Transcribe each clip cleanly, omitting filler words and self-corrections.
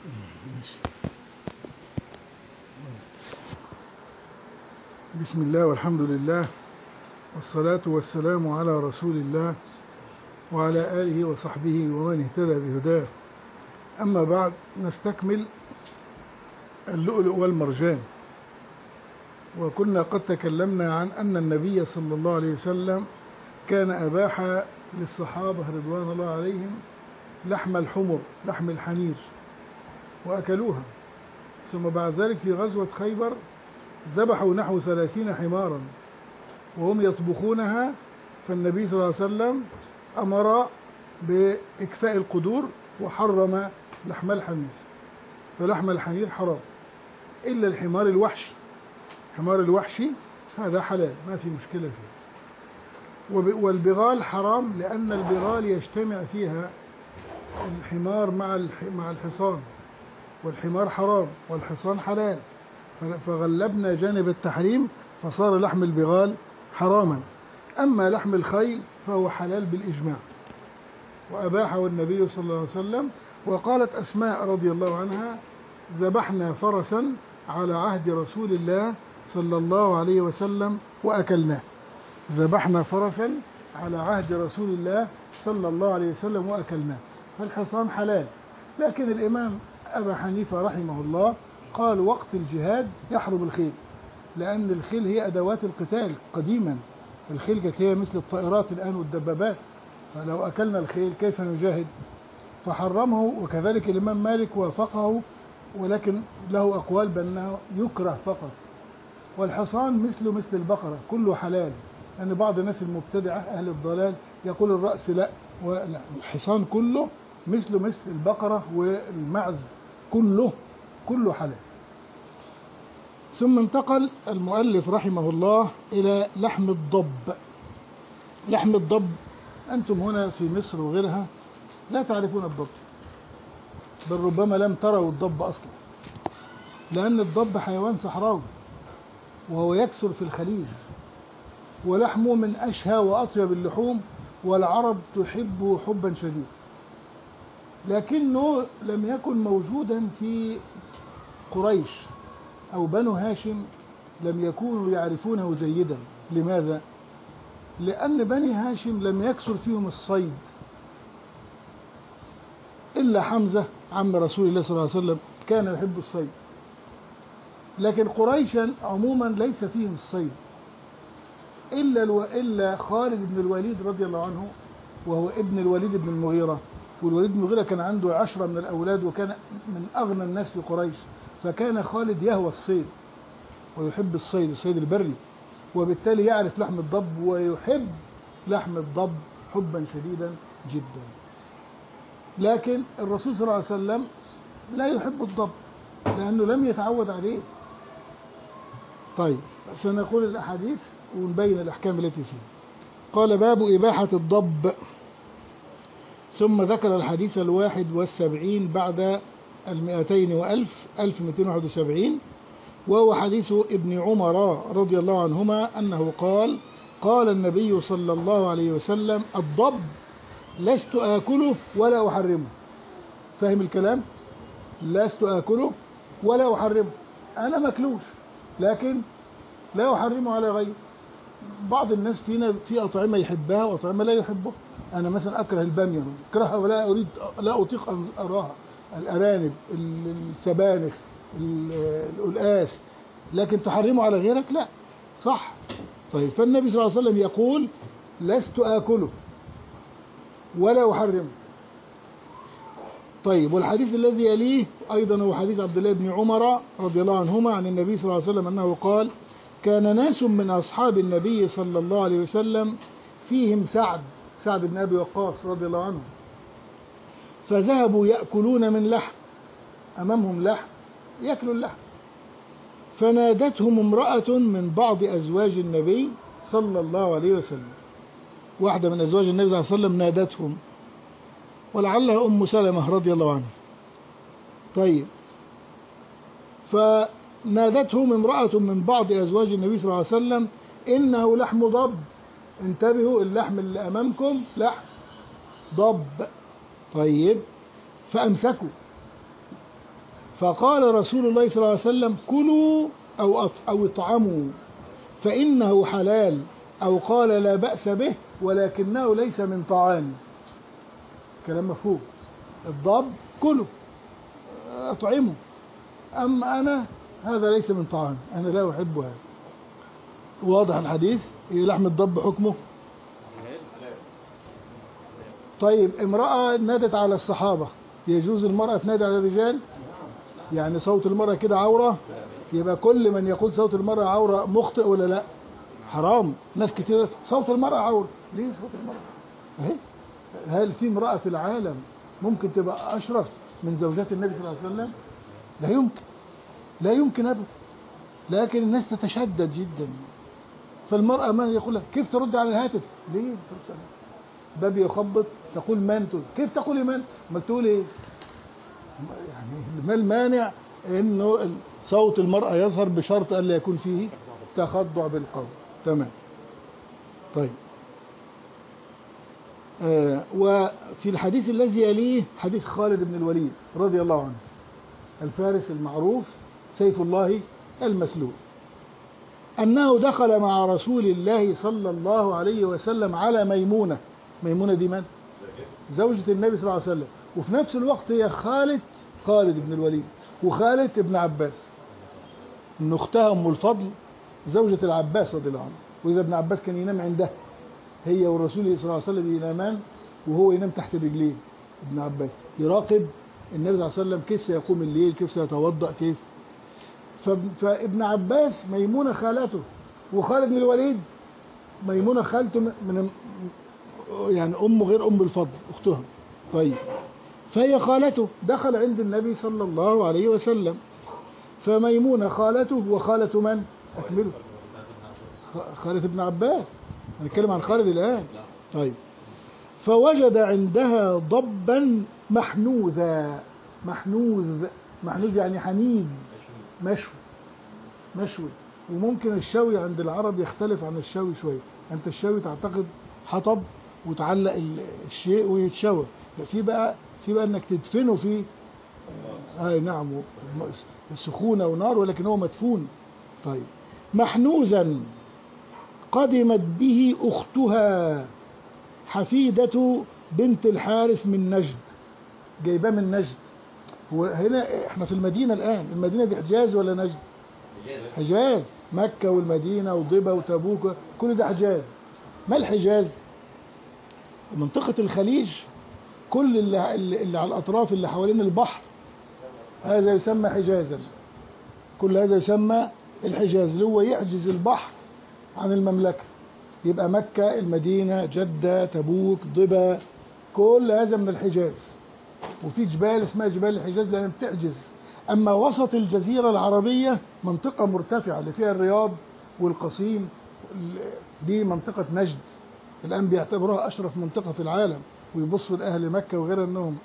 بسم الله والحمد لله والصلاة والسلام على رسول الله وعلى آله وصحبه ومن اهتدى بهداه. أما بعد، نستكمل اللؤلؤ والمرجان. وكنا قد تكلمنا عن أن النبي صلى الله عليه وسلم كان أباح للصحابة رضوان الله عليهم لحم الحمر، لحم الحمير، وأكلوها. ثم بعد ذلك في غزوة خيبر ذبحوا نحو 30 حمارا وهم يطبخونها، فالنبي صلى الله عليه وسلم أمر بإكفاء القدور وحرم لحم الحمير، فلحم الحمير حرام إلا الحمار الوحشي. حمار الوحشي هذا حلال، ما في مشكلة فيه. والبغال حرام لأن البغال يجتمع فيها الحمار مع الحصان، والحمار حرام والحصان حلال، فغلبنا جانب التحريم فصار لحم البغال حراما. أما لحم الخيل فهو حلال بالإجماع، وأباحه النبي صلى الله عليه وسلم. وقالت أسماء رضي الله عنها: ذبحنا فرسا على عهد رسول الله صلى الله عليه وسلم وأكلناه. ذبحنا فرسا على عهد رسول الله صلى الله عليه وسلم وأكلناه. فالحصان حلال، لكن الإمام أبا حنيفة رحمه الله قال وقت الجهاد يحرم الخيل، لأن الخيل هي أدوات القتال قديما. الخيل كانت هي مثل الطائرات الآن والدبابات، فلو أكلنا الخيل كيف نجاهد؟ فحرمه. وكذلك الإمام مالك وافقه، ولكن له أقوال بأنه يكره فقط. والحصان مثل البقرة كله حلال، لأن يعني بعض الناس المبتدعة أهل الضلال يقول الرأس لا، ولا، الحصان كله مثل البقرة والمعز كله حلال. ثم انتقل المؤلف رحمه الله إلى لحم الضب. لحم الضب، أنتم هنا في مصر وغيرها لا تعرفون الضب، بل ربما لم تروا الضب أصلا، لأن الضب حيوان صحراوي وهو يكثر في الخليج، ولحمه من أشهى وأطيب اللحوم، والعرب تحبه حبا شديدا، لكنه لم يكن موجودا في قريش أو بنو هاشم، لم يكونوا يعرفونه جيدا. لماذا؟ لأن بني هاشم لم يكثر فيهم الصيد إلا حمزة عم رسول الله صلى الله عليه وسلم كان يحب الصيد، لكن قريشا عموما ليس فيهم الصيد إلا خالد بن الوليد رضي الله عنه، وهو ابن الوليد بن المغيرة. والوليد بن المغيرة كان عنده 10 من الأولاد، وكان من أغنى الناس في قريش، فكان خالد يهوى الصيد ويحب الصيد البري، وبالتالي يعرف لحم الضب ويحب لحم الضب حبا شديدا جدا. لكن الرسول صلى الله عليه وسلم لا يحب الضب لأنه لم يتعود عليه. طيب، سنقول الأحاديث ونبين الأحكام التي فيه. قال: باب إباحة الضب. ثم ذكر الحديث 71 بعد 1271، وهو حديث ابن عمر رضي الله عنهما أنه قال: قال النبي صلى الله عليه وسلم: الضب لست آكله ولا أحرمه. فاهم الكلام؟ لست آكله ولا أحرمه، أنا مكلوش لكن لا أحرمه على غيره. بعض الناس فينا في أطعمة يحبها وأطعمة لا يحبها. أنا مثلا أكره البامية، أكرهها ولا لا أطيق أن أراها. الأرانب، السبانخ، القلقاس، لكن تحرمه على غيرك لا، صح؟ طيب، فالنبي صلى الله عليه وسلم يقول: لست آكله ولا أحرمه. طيب، والحديث الذي يليه أيضا هو حديث عبد الله بن عمر رضي الله عنهما عن النبي صلى الله عليه وسلم أنه قال: كان ناس من أصحاب النبي صلى الله عليه وسلم فيهم سعد بن أبي وقاص رضي الله عنه، فذهبوا يأكلون من لحم، أمامهم لحم يأكلوا اللحم، فنادتهم امرأة من بعض أزواج النبي صلى الله عليه وسلم. واحدة من أزواج النبي صلى الله عليه وسلم نادتهم، ولعلها أم سلمة رضي الله عنها. طيب، فنادتهم امرأة من بعض أزواج النبي صلى الله عليه وسلم: إنه لحم ضب. انتبهوا، اللحم اللي أمامكم لحم ضب. طيب، فأمسكوا فقال رسول الله صلى الله عليه وسلم كلوا أو اطعموا فإنه حلال، أو قال لا بأس به ولكنه ليس من طعام. كلام مفهوم. الضب كلوا اطعموا، أما أنا هذا ليس من طعام، أنا لا أحب هذا. واضح الحديث؟ لحم الضب حكمه. طيب امرأة نادت على الصحابة، يجوز المرأة تنادي على الرجال؟ يعني صوت المرأة كده عورة؟ يبقى كل من يقول صوت المرأة عورة مخطئ ولا لا؟ حرام. ناس كتير صوت المرأة عورة. ليه صوت المرأة؟ اهي، هل في امرأة في العالم ممكن تبقى أشرف من زوجات النبي صلى الله عليه وسلم؟ لا يمكن، لا يمكن أبدا. لكن الناس تتشدد جدا. فالمرأة من يقول لها كيف ترد على الهاتف؟ ليه ترد على الهاتف؟ باب يخبط تقول من، تقول كيف تقولي من؟ ما تقول ايه؟ يعني ما المانع انه صوت المرأة يظهر بشرط الا يكون فيه تخضع بالقول. تمام. طيب وفي الحديث الذي يليه حديث خالد بن الوليد رضي الله عنه، الفارس المعروف سيف الله المسلول، أنه دخل مع رسول الله صلى الله عليه وسلم على ميمونة. ميمونة دي من؟ زوجة النبي صلى الله عليه وسلم، وفي نفس الوقت هي خالد بن الوليد وخالد ابن عباس، إن أختها أم الفضل زوجة العباس رضي الله عنه. وإذا ابن عباس كان ينام عندها، هي والرسول صلى الله عليه وسلم ينامان وهو ينام تحت رجليه. ابن عباس يراقب النبي صلى الله عليه وسلم كيف سيقوم الليل، كيف سيتوضأ، كيف. فابن عباس ميمونة خالته، وخالد بن الوليد ميمونة خالته من يعني أمه غير أم الفضل أختها. طيب فهي خالته، دخل عند النبي صلى الله عليه وسلم، فميمونة خالته وخالة من؟ أكمله. خالة ابن عباس، هنتكلم عن خالد الآن. طيب فوجد عندها ضبا محنوذا. محنوذ يعني حنيذ، مشوي. وممكن الشوي عند العرب يختلف عن الشوي شوية. أنت الشوي تعتقد حطب وتعلق الشيء ويتشوى، في بقى انك تدفنه في نعم سخونة ونار، ولكن هو مدفون. طيب محنوزا قدمت به أختها حفيدة بنت الحارث من نجد، جايباه من نجد. وهنا احنا في المدينة الآن، المدينة دي حجاز ولا نجد؟ حجاز. مكة والمدينة وضبا وتبوك كل ده حجاز. ما الحجاز؟ منطقة الخليج، كل اللي على الأطراف اللي حوالين البحر هذا يسمى حجازا. كل هذا يسمى الحجاز، اللي هو يحجز البحر عن المملكة. يبقى مكة، المدينة، جدة، تبوك، ضبا، كل هذا من الحجاز. وفي جبال اسمها جبال الحجاز لأنها بتحجز. أما وسط الجزيرة العربية منطقة مرتفعة اللي فيها الرياض والقصيم، دي منطقة نجد. الآن بيعتبروها أشرف منطقة في العالم، ويبصوا لأهل مكة وغير أنهم.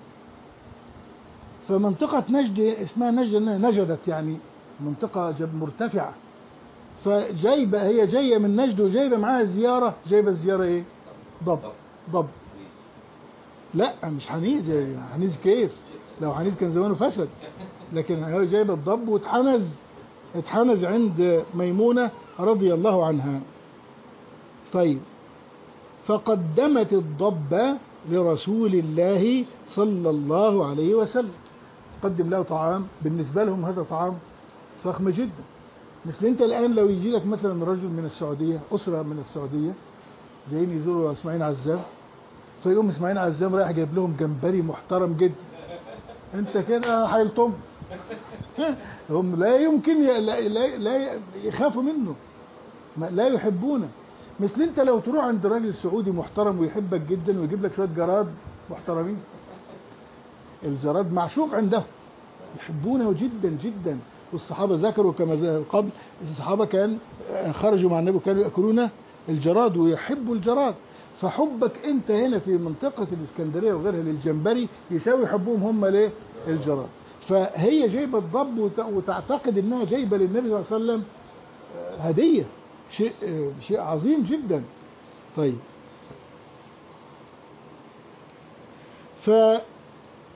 فمنطقة نجد اسمها نجد، نجدت يعني منطقة مرتفعة. فجايبة، هي جاية من نجد وجايبة معاها زيارة. جايبة الزيارة ايه؟ ضب. لا مش حنيذ. حنيذ كيف؟ لو حنيذ كان زمانه فسد. لكن هي جايبة الضب اتحنز عند ميمونة رضي الله عنها. طيب فقدمت الضب لرسول الله صلى الله عليه وسلم، قدم له طعام. بالنسبة لهم هذا طعام فخم جدا. مثل انت الآن لو يجي لك مثلا رجل من السعودية، أسرة من السعودية جايين يزوروا إسماعيل عزام، فيقوم إسماعيل عزام رايح جايب لهم جمبري محترم جدا، انت كده هيلطم. هم لا يمكن لا يخافوا منه، لا يحبونه. مثل انت لو تروح عند راجل سعودي محترم ويحبك جدا ويجيب لك شويه جراد محترمين، الجراد معشوق عندهم، يحبونه جدا جدا. والصحابه ذكروا كما قبل، الصحابه كان خرجوا مع النبي كانوا ياكلون الجراد ويحبوا الجراد. فحبك انت هنا في منطقه الاسكندريه وغيرها للجمبري يساوي حبهم هم ليه؟ الجراد. فهي جايبه الضب وتعتقد انها جايبه للنبي صلى الله عليه وسلم هديه، شيء عظيم جدا. طيب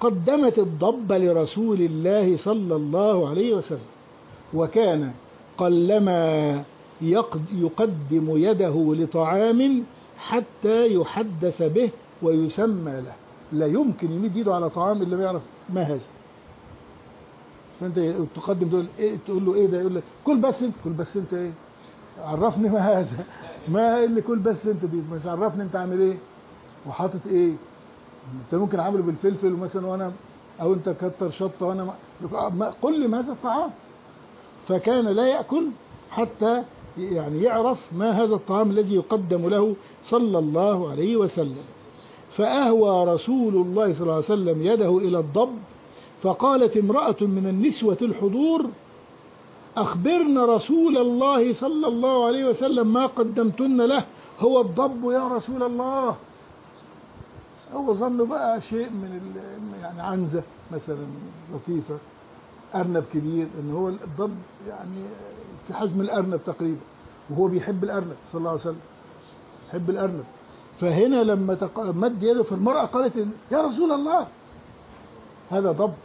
فقدمت الضب لرسول الله صلى الله عليه وسلم، وكان قلما يقدم يده لطعام حتى يحدث به ويسمى له. لا يمكن يمد يده على طعام إلا ما يعرف ما هذا. فأنت تقدم تقول إيه، تقول له إيه ده، يقول لك كل بس أنت، كل بس أنت إيه، عرفني ما هذا، ما اللي كل بس أنت دي، بس عرفني أنت عامل إيه وحاطط إيه. أنت ممكن عامله بالفلفل مثلا وأنا، أو أنت كتر شطة وأنا قل لي ماذا الطعام. فكان لا يأكل حتى يعني يعرف ما هذا الطعام الذي يقدم له صلى الله عليه وسلم. فأهوى رسول الله صلى الله عليه وسلم يده إلى الضب، فقالت امرأة من النسوة الحضور: أخبرنا رسول الله صلى الله عليه وسلم ما قدمتن له، هو الضب يا رسول الله. هو ظن بقى شيء من يعني عنزة مثلا لطيفة، أرنب كبير، إن هو الضب يعني في حجم الأرنب تقريبا، وهو بيحب الأرنب صلى الله عليه وسلم، يحب الأرنب. فهنا لما مد يده في المرأة قالت: يا رسول الله هذا ضب.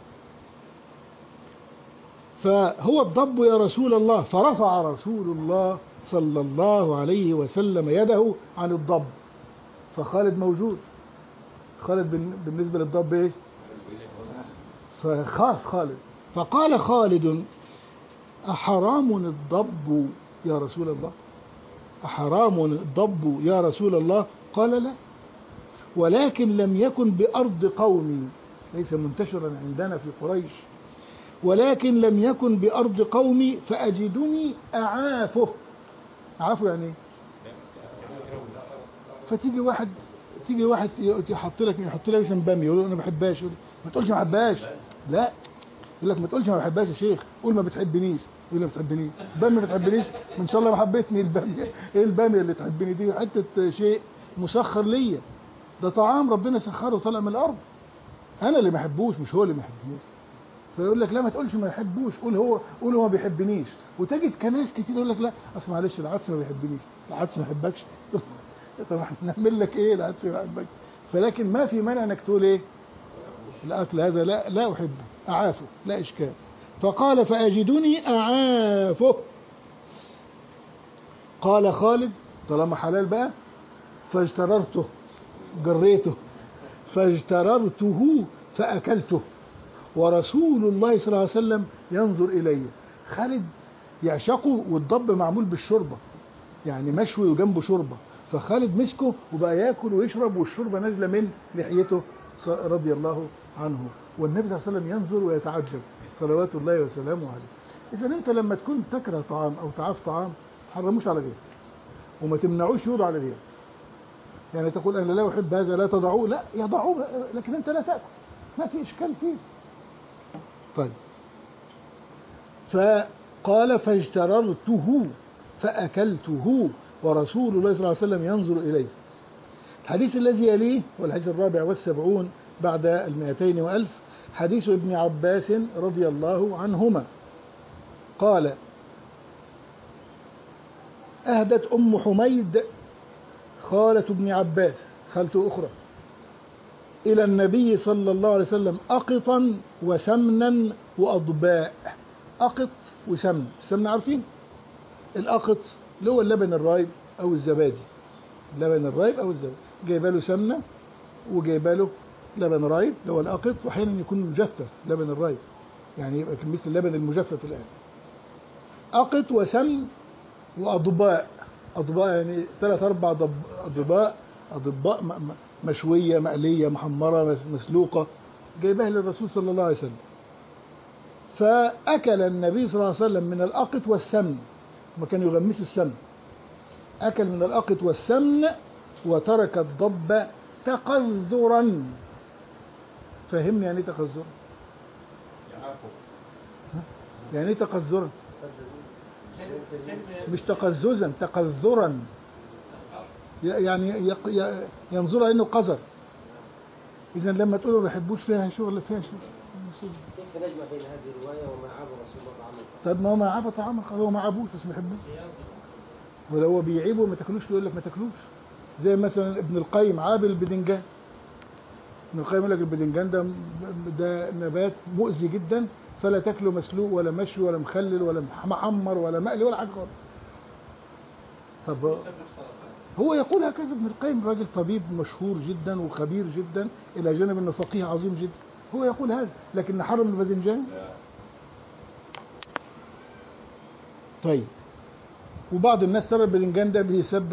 فهو الضب يا رسول الله. فرفع رسول الله صلى الله عليه وسلم يده عن الضب. فخالد موجود، خالد بالنسبة للضب ايش؟ فخاف خالد، فقال خالد: أحرام الضب يا رسول الله؟ أحرام الضب يا رسول الله؟ قال: لا، ولكن لم يكن بأرض قومي، ليس منتشرا عندنا في قريش، ولكن لم يكن بأرض قومي فأجدني أعافه. أعافه يعني إيه؟ فتيجي واحد يحط لك مثلا بامية، يقول له أنا ما بحبهاش، ما تقولش ما بحبهاش، لا، يقول لك ما تقولش ما بحبهاش يا شيخ، قول ما بتحبنيش. يقول لي ما بتحبنيش، بامية ما بتحبنيش، ان شاء الله ما حبيتني البامية، ايه البامية اللي تحبني دي؟ حتة شيء مسخر ليا، ده طعام ربنا سخره طالع من الارض، انا اللي ما بحبوش مش هو اللي ما بيحبنيش. فيقول لك لا ما تقولش ما بحبوش، قول هو ما بيحبنيش. وتجد كناس كتير يقول لك لا اصل معلش العدس ما بيحبنيش، العدس ما يحبكش. طب احنا نعمل لك ايه العدس ما يحبكش؟ فلكن ما في مانع انك تقول ايه، الاكل هذا لا احبه، اعافه، لا اشكال. فقال: فأجدني أعافه. قال خالد: طالما حلال بقى، فاجتررته، جريته، فاجتررته فأكلته، ورسول الله صلى الله عليه وسلم ينظر إلي. خالد يعشقه، والضب معمول بالشوربة، يعني مشوي وجنبه شوربة، فخالد مسكه وبقى ياكل ويشرب والشوربة نازلة من لحيته رضي الله عنه، والنبي صلى الله عليه وسلم ينظر ويتعجب صلوات الله وسلامه عليه. إذا أنت لما تكون تكره طعام أو تعاف طعام، تحرموش على غيره وما تمنعوش يوضع على غيره. يعني تقول أنا لا أحب هذا لا تضعوه، لا يضعوه، لكن أنت لا تأكل، ما في إشكال فيه. طيب، فقال: فاجتررته فأكلته ورسول الله صلى الله عليه وسلم ينظر إليه. الحديث الذي يليه والحديث 74 بعد 200 وألف، حديث ابن عباس رضي الله عنهما قال: أهدت أم حميد خالة ابن عباس، خالته أخرى، إلى النبي صلى الله عليه وسلم أقطا وسمنا وأضباء. أقط وسمن، السمن عارفين، الأقط اللي هو اللبن الرايب أو الزبادي، لبن الرايب أو الزبادي، جايبه له سمنة وجايبه له لبن رايب اللي هو الأقط، وأحيانا يكون مجفف لبن الرايب، يعني يبقى مثل اللبن المجفف الآن. أقط وسمن وأضباء، أضباء يعني 3-4 أضباء مشوية مقلية محمرة مسلوقة، جايبها للرسول صلى الله عليه وسلم. فأكل النبي صلى الله عليه وسلم من الأقط والسمن، ما كان يغمسوا السمن، أكل من الأقط والسمن وترك الضب تقذرا. فهمني يعني ايه تقذرا؟ يعني ايه تقذرا؟ مش تقززا، تقذرا، يعني ينظر انه قذر. اذا لما تقول ما بحبوش فيها شغل، فيها شغل. كيف نجمع بين هذه الروايه وما عاب رسول الله طعامه؟ طيب ما هو ما عاب طعامه، هو ما عابوش بس ما بيحبوش، ولو هو بيعيبه ما تاكلوش يقول لك ما تاكلوش. زي مثلا ابن القيم عاب البذنجان، ابن القيم يقول لك الباذنجان ده نبات مؤذي جدا، فلا تاكله مسلوق ولا مشوي ولا مخلل ولا محمر ولا مقلي ولا حاجه خالص. طب هو يقول هكذا ابن القيم، راجل طبيب مشهور جدا وخبير جدا الى جانب انه فقيه عظيم جدا، هو يقول هذا، لكن نحرم الباذنجان؟ طيب. وبعض الناس ترى الباذنجان ده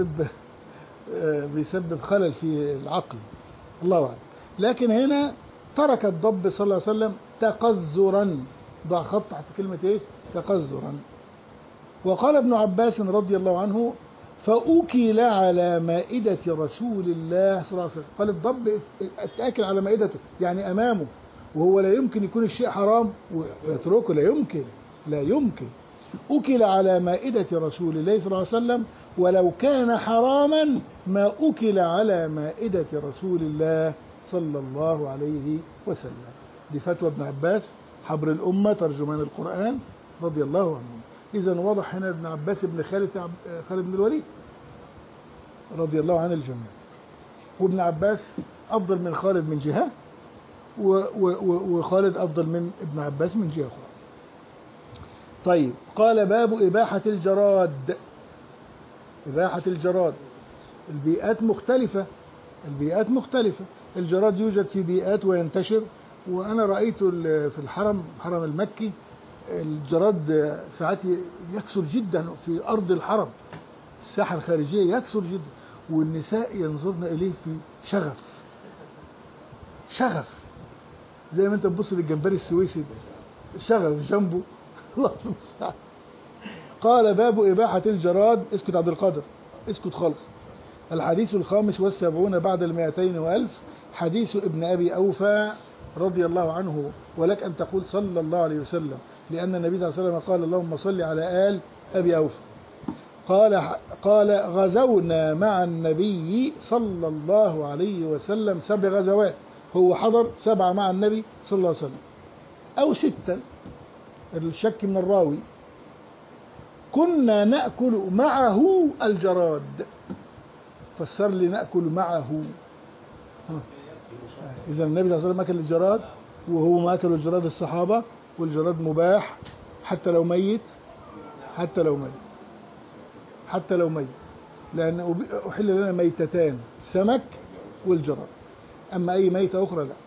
بيسبب خلل في العقل، الله اعلم. لكن هنا ترك الضب صلى الله عليه وسلم تقذرا، ضع خط تحت كلمة ايش؟ تقذرا. وقال ابن عباس رضي الله عنه: فأكل على مائدة رسول الله صلى الله عليه وسلم. قال الضب اتأكل على مائدته، يعني أمامه، وهو لا يمكن يكون الشيء حرام ويتركه، لا يمكن. أكل على مائدة رسول الله صلى الله عليه وسلم، ولو كان حراما ما أكل على مائدة رسول الله صلى الله عليه وسلم. دي فتوى ابن عباس حبر الأمة ترجمان القرآن رضي الله عنه. إذا واضح هنا ابن عباس ابن خالد بن الوليد رضي الله عن الجميع، وابن عباس أفضل من خالد من جهة، وخالد أفضل من ابن عباس من جهة أخرى. طيب، قال: باب إباحة الجراد. إباحة الجراد. البيئات مختلفة. الجراد يوجد في بيئات وينتشر، وأنا رأيته في الحرم المكي، الجراد ساعات يكثر جدا في أرض الحرم، الساحة الخارجية يكثر جدا، والنساء ينظرن إليه في شغف، زي ما أنت تبص للجمبري السويسي شغف جنبه. قال: باب إباحة الجراد. اسكت عبد القادر، اسكت خالص. الحديث 75 بعد 200 حديث ابن أبي أوفى رضي الله عنه، ولك أن تقول صلى الله عليه وسلم، لأن النبي صلى الله عليه وسلم قال: اللهم صل على آل أبي أوفى. قال: غزونا مع النبي صلى الله عليه وسلم 7 غزوات، هو حضر 7 مع النبي صلى الله عليه وسلم أو 6، الشك من الراوي. كنا نأكل معه الجراد. فسر لي نأكل معه. إذا النبي صلى الله عليه وسلم أكل الجراد، وهو ما أكل الجراد الصحابة، والجراد مباح حتى لو ميت، لأن أحل لنا ميتتان، السمك والجراد، أما أي ميتة أخرى لا.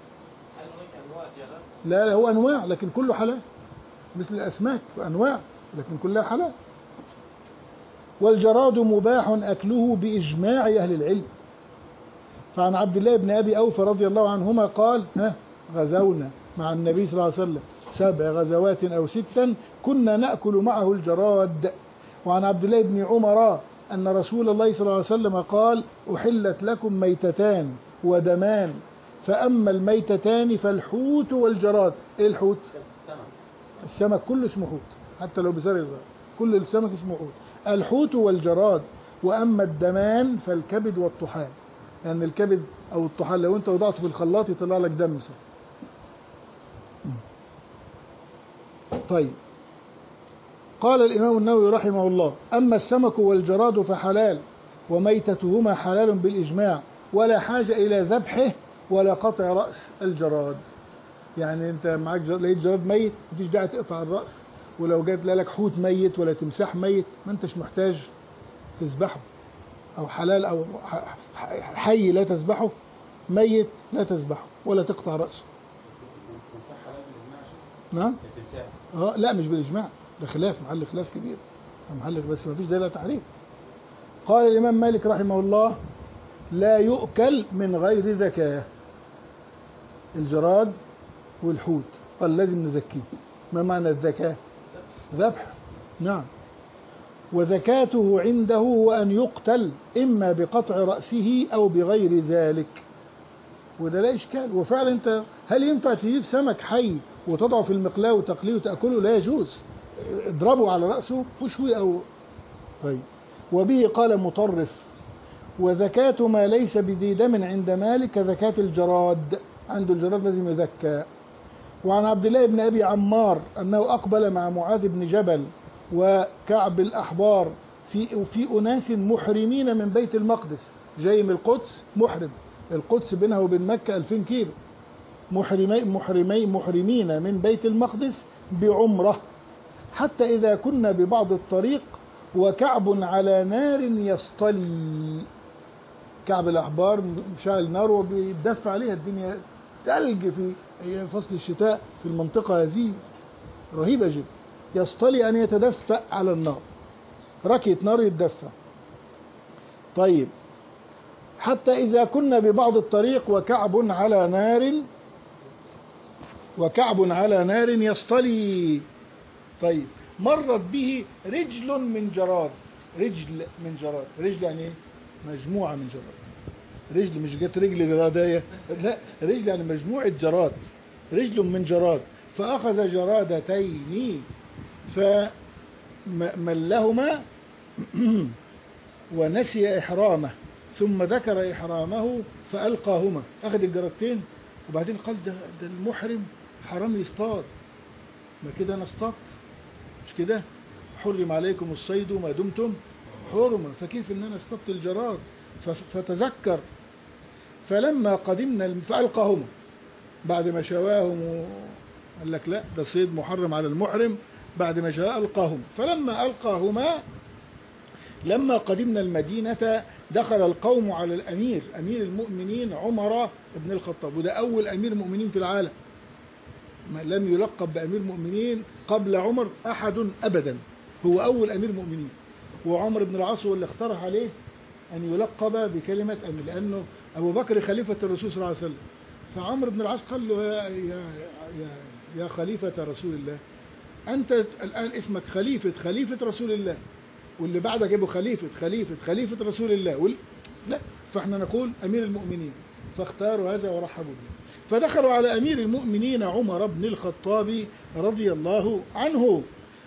لا هو أنواع، لكن كله حلال، مثل الأسماك أنواع لكن كلها حلال. والجراد مباح أكله بإجماع أهل العلم. فعن عبد الله بن أبي أوفى رضي الله عنهما قال: غزونا مع النبي صلى الله عليه وسلم 7 غزوات أو 6 كنا نأكل معه الجراد. وعن عبد الله بن عمر أن رسول الله صلى الله عليه وسلم قال: أحلت لكم ميتتان ودمان، فأما الميتتان فالحوت والجراد. إيه الحوت؟ السمك كله اسمه حوت، حتى لو بسر الغار، كل السمك اسمه حوت. الحوت والجراد. وأما الدمان فالكبد والطحال، لأن يعني الكبد أو الطحال لو أنت وضعته في الخلاط يطلع لك دم. طيب، قال الإمام النووي رحمه الله: أما السمك والجراد فحلال، وميتتهما حلال بالإجماع، ولا حاجة إلى ذبحه ولا قطع رأس الجراد. يعني أنت معك لقيت جراد ميت، مفيش داعي تقطع الرأس، ولو جات لك حوت ميت ولا تمساح ميت ما أنتش محتاج تذبحه، أو حلال أو حي لا تذبحه، ميت لا تذبحه ولا تقطع رأسه. نعم؟ لا مش بالإجماع، ده خلاف، محل خلاف كبير، بس ما فيش دليل تحريم. قال الإمام مالك رحمه الله: لا يؤكل من غير زكاة. الجراد والحوت قال لازم نزكيه. ما معنى الزكاة؟ ذبح. نعم. وزكاته عنده هو أن يقتل إما بقطع رأسه أو بغير ذلك، وده لا إشكال. وفعلا أنت هل ينفع تجيب سمك حي وتضعه في المقلاة وتقليه وتأكله؟ لا يجوز، اضربه على رأسه وشوي أو طيب. وبه قال مطرف: وزكاة ما ليس بذي دم عند مالك كزكاة الجراد، عنده الجراد لازم يزكى. وعن عبد الله بن أبي عمار أنه أقبل مع معاذ بن جبل وكعب الأحبار في أناس محرمين من بيت المقدس، جاي من القدس محرم القدس بينها وبين مكة 2000 كيلو. محرمين من بيت المقدس بعمرة، حتى إذا كنا ببعض الطريق وكعب على نار يصطلي. كعب الأحبار مشعل نار وبيدفع عليها، الدنيا تلج في فصل الشتاء في المنطقة هذه رهيبة جدا. يصطلي أن يتدفأ على النار، ركية نار يتدفى. طيب، حتى إذا كنا ببعض الطريق وكعب على نار يصطلي. طيب، مرت به رجل من جراد. رجل يعني ايه؟ مجموعة من جراد. رجل مش جت رجل جرادية، لا، رجل يعني مجموعة جراد. رجل من جراد، فأخذ جرادتين فملهما ونسي إحرامه، ثم ذكر إحرامه فألقاهما. أخذ الجرادتين وبعدين قال ده المحرم حرام يصطاد، ما كده أنا اصطاد، مش كده؟ حرم عليكم الصيد ما دمتم حرما، فكيف ان انا اصطدت الجراد؟ فتذكر. فلما قدمنا فألقاهما بعد ما شواهم، قال لك لا، ده صيد محرم على المحرم. بعد ما شاء ألقاهما. فلما ألقاهما لما قدمنا المدينة دخل القوم على الأمير، أمير المؤمنين عمر بن الخطاب، وده أول أمير مؤمنين في العالم. لم يلقب بأمير مؤمنين قبل عمر أحد أبدا، هو أول أمير مؤمنين. وعمر بن العاص هو اللي اقترح عليه أن يلقب بكلمة أمير، لأنه أبو بكر خليفة الرسول صلى الله عليه وسلم. فعمر بن العاص قال له يا خليفة رسول الله، أنت الآن اسمك خليفة رسول الله، واللي بعدك يبقى خليفة رسول الله، لا، فاحنا نقول أمير المؤمنين. فاختاروا هذا ورحبوا به. فدخلوا على أمير المؤمنين عمر بن الخطاب رضي الله عنه،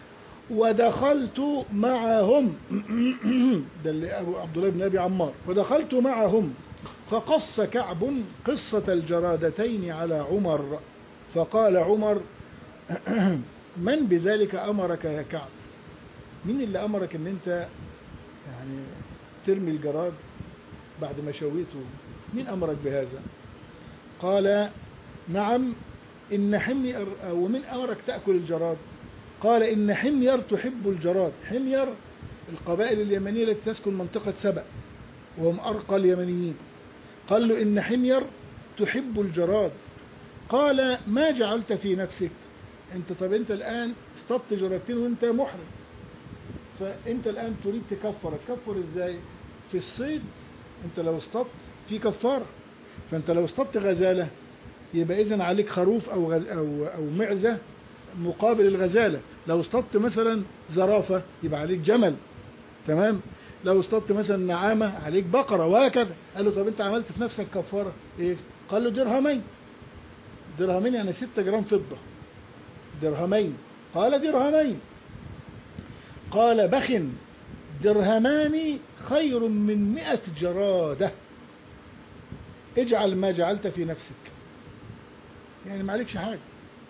ودخلت معهم ده اللي عبد الله بن أبي عمار. ودخلت معهم فقص كعب قصة الجرادتين على عمر، فقال عمر من بذلك أمرك يا كعب؟ مين اللي أمرك أن أنت يعني ترمي الجراد بعد ما شويته؟ مين أمرك بهذا؟ قال نعم، إن حمير. ومن أمرك تأكل الجراد؟ قال إن حمير تحب الجراد. حمير القبائل اليمنية التي تسكن منطقة سبأ، وهم أرقى اليمنيين. قال له إن حمير تحب الجراد. قال ما جعلت في نفسك طب أنت الآن اصطدت جرادتين وأنت محرم، فأنت الآن تريد تكفر إزاي؟ في الصيد أنت لو اصطدت في كفارة، فأنت لو اصطدت غزالة يبقى إذن عليك خروف أو معزة مقابل الغزالة. لو اصطدت مثلا زرافة يبقى عليك جمل، تمام؟ لو اصطدت مثلا نعامة عليك بقرة، وهكذا. قال له طب أنت عملت في نفسك كفارة إيه؟ قال له درهمين يعني 6 جرام فضة. درهمين. قال درهمين. قال بخ درهمان خير من 100 جرادة، اجعل ما جعلت في نفسك، يعني ما عليكش حاجة،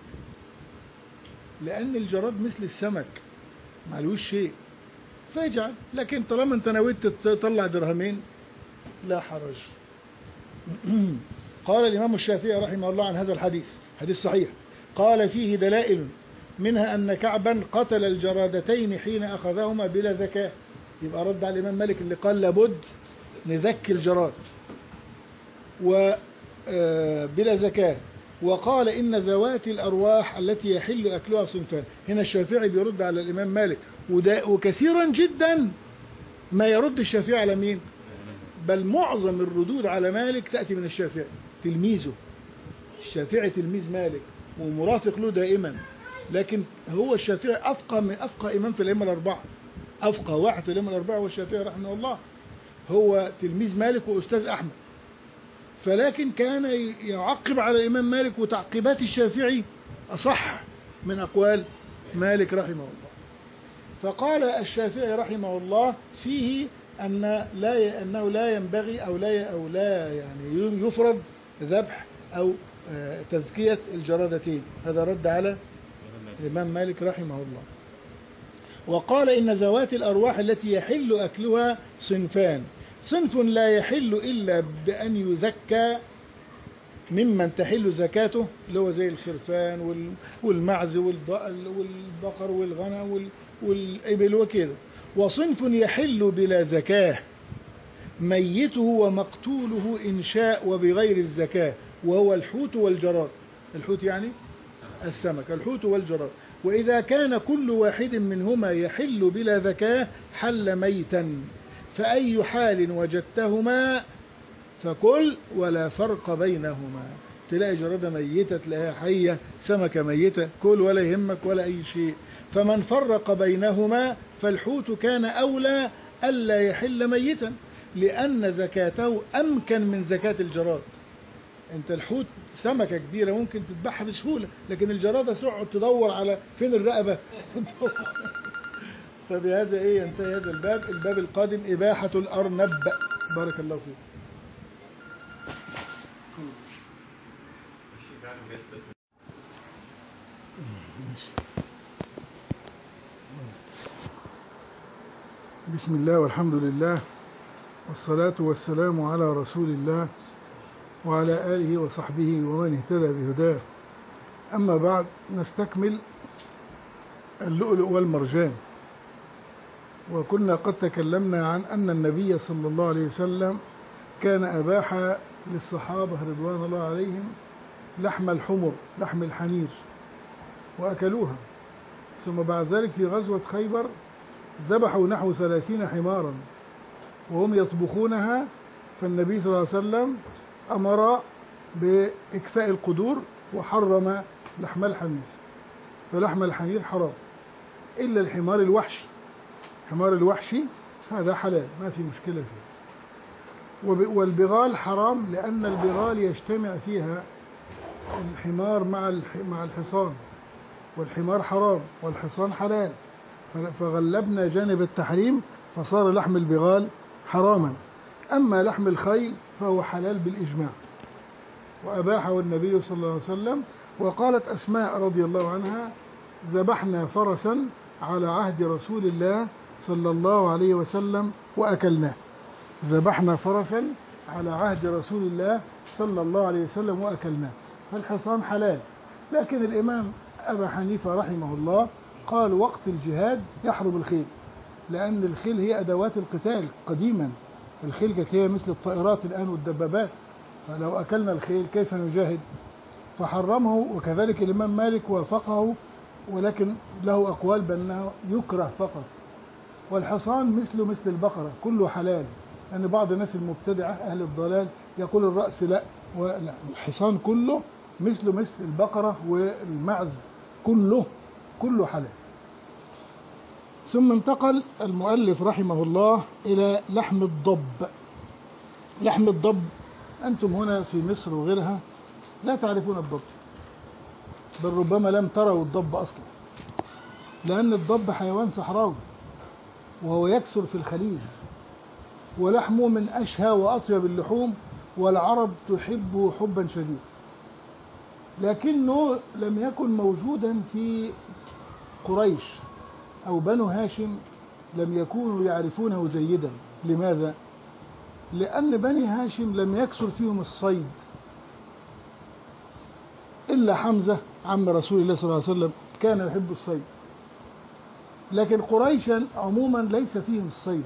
لأن الجراد مثل السمك ما عليهوش شيء، فاجعل. لكن طالما انت نويت تطلع درهمين لا حرج. قال الإمام الشافعي رحمه الله عن هذا الحديث، حديث صحيح، قال فيه دلائل، منها أن كعبا قتل الجرادتين حين أخذهما بلا زكاة. يبقى رد على الإمام مالك اللي قال لابد نذكي الجراد بلا زكاة. وقال إن ذوات الأرواح التي يحل أكلها صنفان. هنا الشافعي بيرد على الإمام مالك، وكثيرا جدا ما يرد الشافعي على مين؟ بل معظم الردود على مالك تأتي من الشافعي، تلميذه. الشافعي تلميذ مالك ومرافق له دائما، لكن هو الشافعي أفقه إمام في الأئمة الأربعة، أفقه واحد في الأئمة الأربعة هو الشافعي رحمه الله، هو تلميذ مالك وأستاذ أحمد. فلكن كان يعقب على الإمام مالك، وتعقيبات الشافعي أصح من أقوال مالك رحمه الله. فقال الشافعي رحمه الله فيه أنه لا ينبغي أو لا يعني يفرض ذبح أو تزكية الجرادتين. هذا رد على الإمام مالك رحمه الله. وقال إن ذوات الأرواح التي يحل أكلها صنفان، صنف لا يحل إلا بأن يزكى ممن تحل زكاته، اللي هو زي الخرفان والمعز والبقر والغنم والإبل وكده. وصنف يحل بلا زكاة ميته ومقتوله إن شاء وبغير الزكاة، وهو الحوت والجراد. الحوت يعني السمك، الحوت والجراد. وإذا كان كل واحد منهما يحل بلا زكاة حل ميتا، فأي حال وجدتهما فكل ولا فرق بينهما. تلاقي جرادة ميتة، تلاقيها حية، سمكة ميتة، كل ولا يهمك ولا أي شيء. فمن فرق بينهما فالحوت كان أولى ألا يحل ميتا، لأن زكاته أمكن من زكاة الجراد. أنت الحوت سمكة كبيرة ممكن تذبحها بسهولة، لكن الجرادة تقعد تدور على فين الرقبة. فبهذا ينتهي هذا الباب. الباب القادم إباحة الأرنب. بارك الله فيك. بسم الله والحمد لله والصلاة والسلام على رسول الله وعلى آله وصحبه ومن اهتدى بهداه. أما بعد، نستكمل اللؤلؤ والمرجان. وكنا قد تكلمنا عن أن النبي صلى الله عليه وسلم كان أباح للصحابة رضوان الله عليهم لحم الحمر، لحم الحمير، وأكلوها. ثم بعد ذلك في غزوة خيبر ذبحوا نحو 30 حمارا وهم يطبخونها، فالنبي صلى الله عليه وسلم أمر بإكفاء القدور وحرم لحم الحمير. فلحم الحمير حرام إلا الحمار الوحشي. حمار الوحشي هذا حلال، ما في مشكلة فيه. والبغال حرام، لأن البغال يجتمع فيها الحمار مع الحصان، والحمار حرام والحصان حلال، فغلبنا جانب التحريم فصار لحم البغال حراما. أما لحم الخيل فهو حلال بالإجماع، وأباحه النبي صلى الله عليه وسلم. وقالت أسماء رضي الله عنها: ذبحنا فرسا على عهد رسول الله صلى الله عليه وسلم وأكلناه. ذبحنا فرسا على عهد رسول الله صلى الله عليه وسلم وأكلناه. فالحصان حلال، لكن الإمام أبا حنيفة رحمه الله قال وقت الجهاد يحرم الخيل، لأن الخيل هي أدوات القتال قديما. الخيل كانت هي مثل الطائرات الآن والدبابات، فلو أكلنا الخيل كيف نجاهد؟ فحرمه. وكذلك الإمام مالك وافقه، ولكن له أقوال بأنه يكره فقط. والحصان مثل البقرة كله حلال، لأن بعض الناس المبتدعة أهل الضلال يقول الرأس لا، ولا، الحصان كله مثل البقرة والمعز، كله حلال. ثم انتقل المؤلف رحمه الله إلى لحم الضب. لحم الضب، أنتم هنا في مصر وغيرها لا تعرفون الضب، بل ربما لم تروا الضب أصلا، لأن الضب حيوان صحراوي وهو يكثر في الخليج، ولحمه من أشهى وأطيب اللحوم، والعرب تحبه حبا شديدا، لكنه لم يكن موجودا في قريش أو بنو هاشم، لم يكونوا يعرفونه جيدا. لماذا؟ لأن بني هاشم لم يكثر فيهم الصيد إلا حمزة عم رسول الله صلى الله عليه وسلم كان يحب الصيد، لكن قريشا عموما ليس فيهم الصيد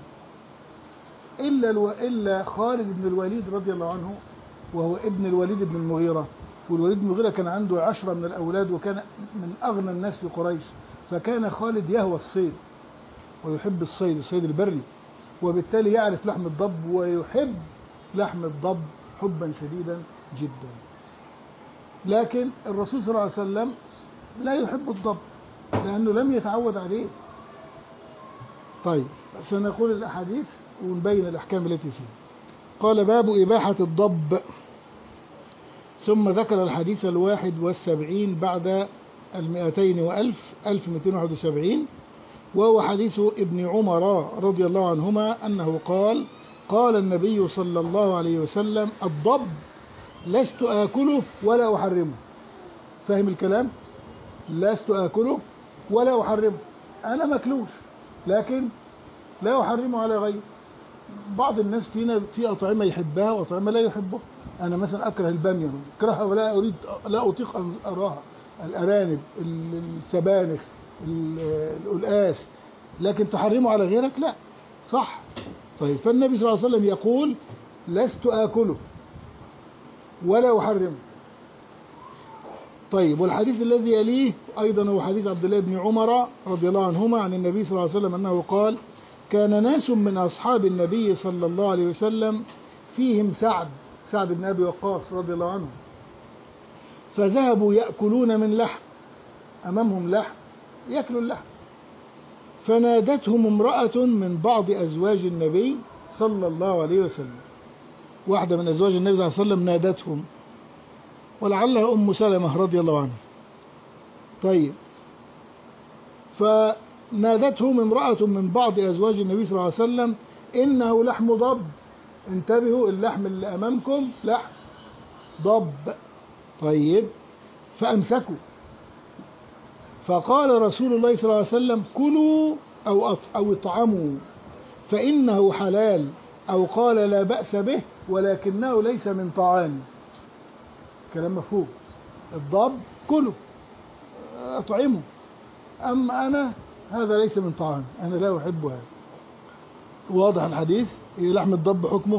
إلا خالد بن الوليد رضي الله عنه، وهو ابن الوليد بن المغيرة. والوليد بن المغيرة كان عنده 10 من الأولاد، وكان من أغنى الناس في قريش، فكان خالد يهوى الصيد ويحب الصيد البري، وبالتالي يعرف لحم الضب ويحب لحم الضب حبا شديدا جدا. لكن الرسول صلى الله عليه وسلم لا يحب الضب لأنه لم يتعود عليه. طيب، سنقول الأحاديث ونبين الأحكام التي فيه. قال: باب إباحة الضب. ثم ذكر الحديث 71 بعد 200 1271، وهو حديث ابن عمر رضي الله عنهما أنه قال: قال النبي صلى الله عليه وسلم: الضب لست آكله ولا أحرمه. فهم الكلام؟ لست آكله ولا أحرمه، أنا مكلوش لكن لا أحرمه على غيره. بعض الناس فينا في أطعمة يحبها وأطعمة لا يحبها. أنا مثلا أكره البامية، أكرهها ولا أريد، لا أطيق أن أراها، الأرانب، السبانخ، القلقاس، لكن تحرمه على غيرك لا، صح؟ طيب فالنبي صلى الله عليه وسلم يقول لست آكله ولا أحرمه. طيب والحديث الذي يليه أيضا هو حديث عبد الله بن عمر رضي الله عنهما عن النبي صلى الله عليه وسلم أنه قال كان ناس من أصحاب النبي صلى الله عليه وسلم فيهم سعد بن أبي وقاص رضي الله عنه، فذهبوا يأكلون من لحم، أمامهم لحم يأكلوا اللحم، فنادتهم امرأة من بعض أزواج النبي صلى الله عليه وسلم، واحدة من أزواج النبي صلى الله عليه وسلم نادتهم، ولعلها أم سلمة رضي الله عنها. طيب فنادتهم امرأة من بعض أزواج النبي صلى الله عليه وسلم إنه لحم ضب، انتبهوا اللحم اللي أمامكم لحم ضب. طيب فأمسكوا، فقال رسول الله صلى الله عليه وسلم كلوا أو اطعموا فإنه حلال، أو قال لا بأس به ولكنه ليس من طعام. كلام مفهوم، الضب كله أطعمه، أما أنا هذا ليس من طعام، أنا لا أحب هذا. واضح الحديث؟ لحم الضب حكمه.